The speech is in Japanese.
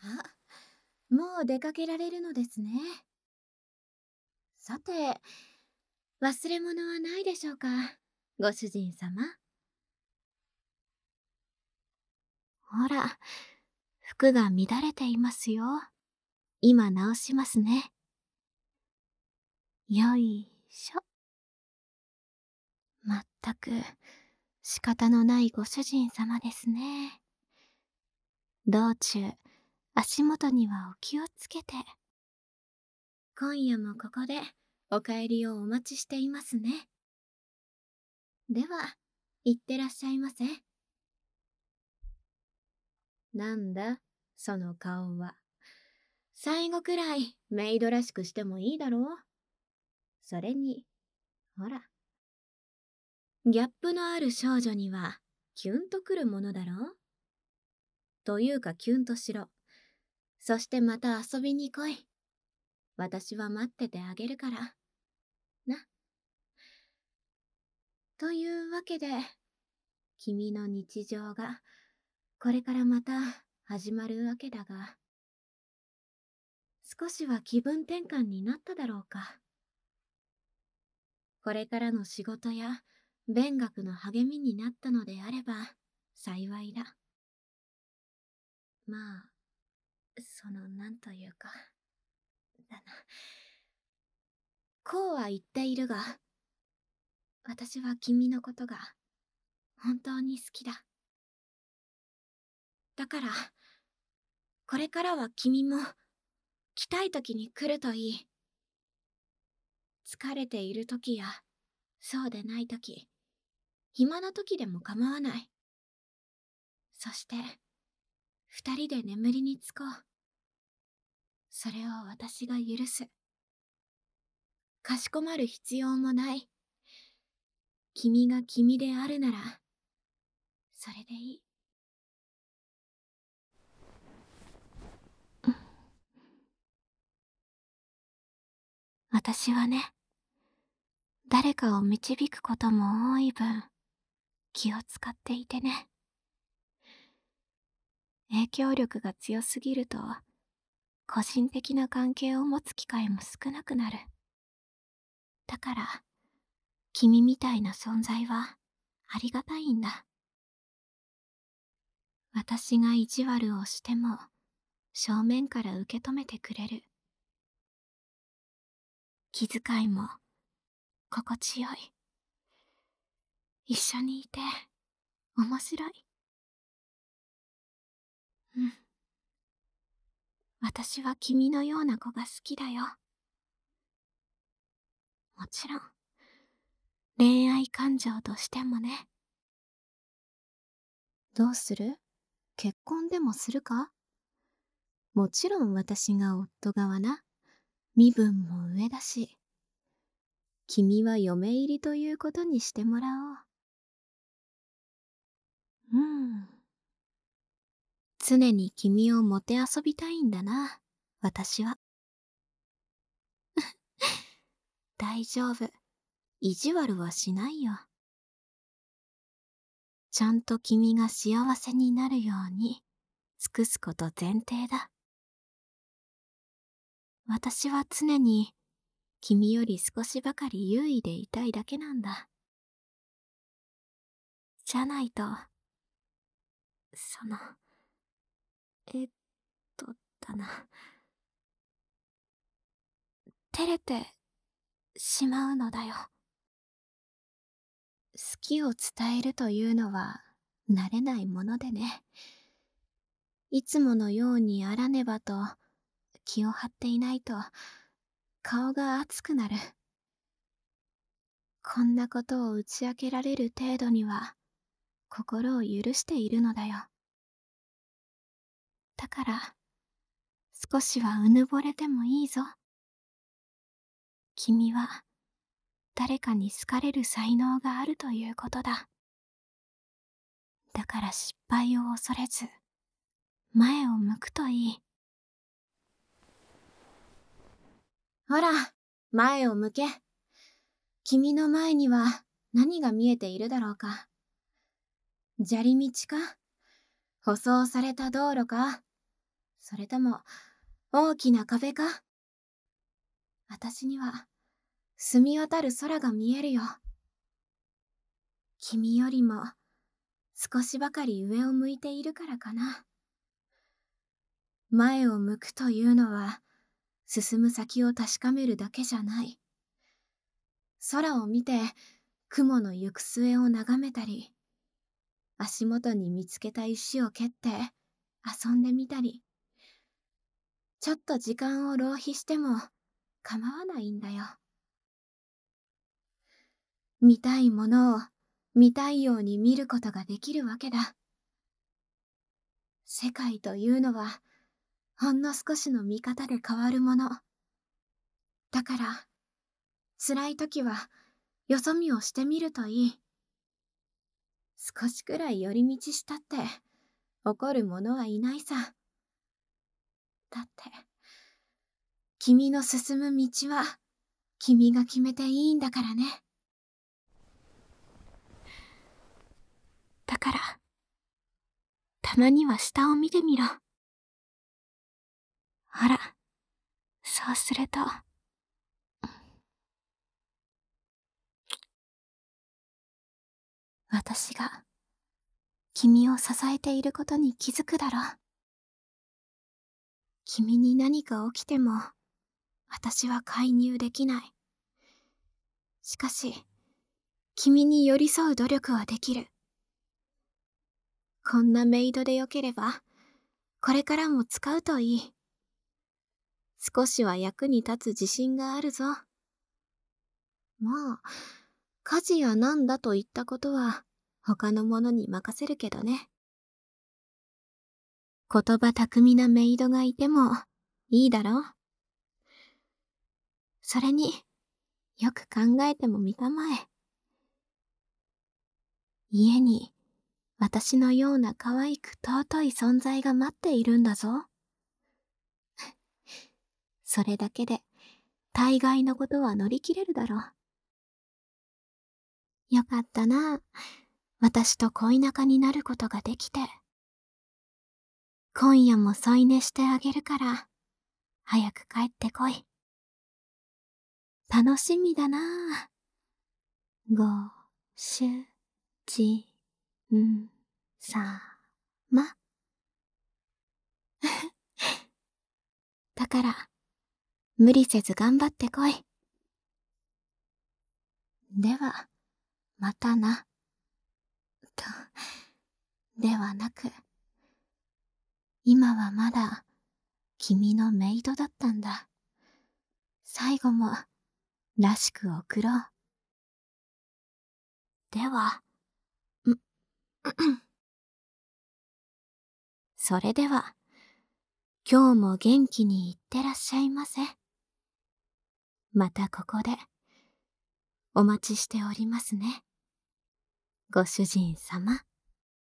あ、もう出かけられるのですね。さて、忘れ物はないでしょうか、ご主人様。ほら、服が乱れていますよ。今直しますね。よいしょ。まったく、仕方のないご主人様ですね。道中、足元にはお気をつけて。今夜もここでお帰りをお待ちしていますね。では、行ってらっしゃいませ。なんだ、その顔は。最後くらいメイドらしくしてもいいだろう。それに、ほら。ギャップのある少女には、キュンとくるものだろう。というかキュンとしろ。そしてまた遊びに来い。私は待っててあげるから。な。というわけで、君の日常が、これからまた始まるわけだが、少しは気分転換になっただろうか。これからの仕事や勉学の励みになったのであれば幸いだ。まあ、なんというか、だな。こうは言っているが、私は君のことが本当に好きだ。だから、これからは君も来たい時に来るといい。疲れている時や、そうでない時、暇な時でも構わない。そして、二人で眠りにつこう。それを私が許す。かしこまる必要もない。君が君であるなら、それでいい。私はね、誰かを導くことも多い分、気を使っていてね。影響力が強すぎると、個人的な関係を持つ機会も少なくなる。だから、君みたいな存在はありがたいんだ。私が意地悪をしても、正面から受け止めてくれる。気遣いも心地よい。一緒にいて面白い。うん。私は君のような子が好きだよ。もちろん、恋愛感情としてもね。どうする？結婚でもするか？もちろん私が夫側な。身分も上だし。君は嫁入りということにしてもらおう。常に君をもてあそびたいんだな、私は。大丈夫。意地悪はしないよ。ちゃんと君が幸せになるように尽くすこと前提だ。私は常に君より少しばかり優位でいたいだけなんだ。じゃないと、その、えっとだな。照れてしまうのだよ。好きを伝えるというのは慣れないものでね。いつものようにあらねばと気を張っていないと顔が熱くなる。こんなことを打ち明けられる程度には心を許しているのだよ。だから少しはうぬぼれてもいいぞ。君は誰かに好かれる才能があるということだ。だから失敗を恐れず前を向くといい。ほら、前を向け。君の前には何が見えているだろうか。砂利道か？舗装された道路か？ それとも大きな壁か？私には澄み渡る空が見えるよ。君よりも少しばかり上を向いているからかな。前を向くというのは進む先を確かめるだけじゃない。空を見て雲の行く末を眺めたり、足元に見つけた石を蹴って遊んでみたり、ちょっと時間を浪費しても構わないんだよ。見たいものを見たいように見ることができるわけだ。世界というのはほんの少しの見方で変わるもの。だから、辛い時はよそ見をしてみるといい。少しくらい寄り道したって怒る者はいないさ。だって、君の進む道は君が決めていいんだからね。だから、たまには下を見てみろ。ほら、そうすると、私が君を支えていることに気づくだろう。君に何か起きても、私は介入できない。しかし、君に寄り添う努力はできる。こんなメイドでよければ、これからも使うといい。少しは役に立つ自信があるぞ。まあ、家事やなんだといったことは、他の者に任せるけどね。言葉巧みなメイドがいてもいいだろう。それによく考えてもみたまえ。家に私のような可愛く尊い存在が待っているんだぞ。それだけで大概のことは乗り切れるだろう。よかったな。私と恋仲になることができて。今夜も添い寝してあげるから、早く帰ってこい。楽しみだな。ご主人さま。だから、無理せず頑張ってこい。では、またな。と、ではなく、今はまだ、君のメイドだったんだ。最後も、らしく送ろう。では、それでは、今日も元気にいってらっしゃいませ。またここで、お待ちしておりますね。ご主人様。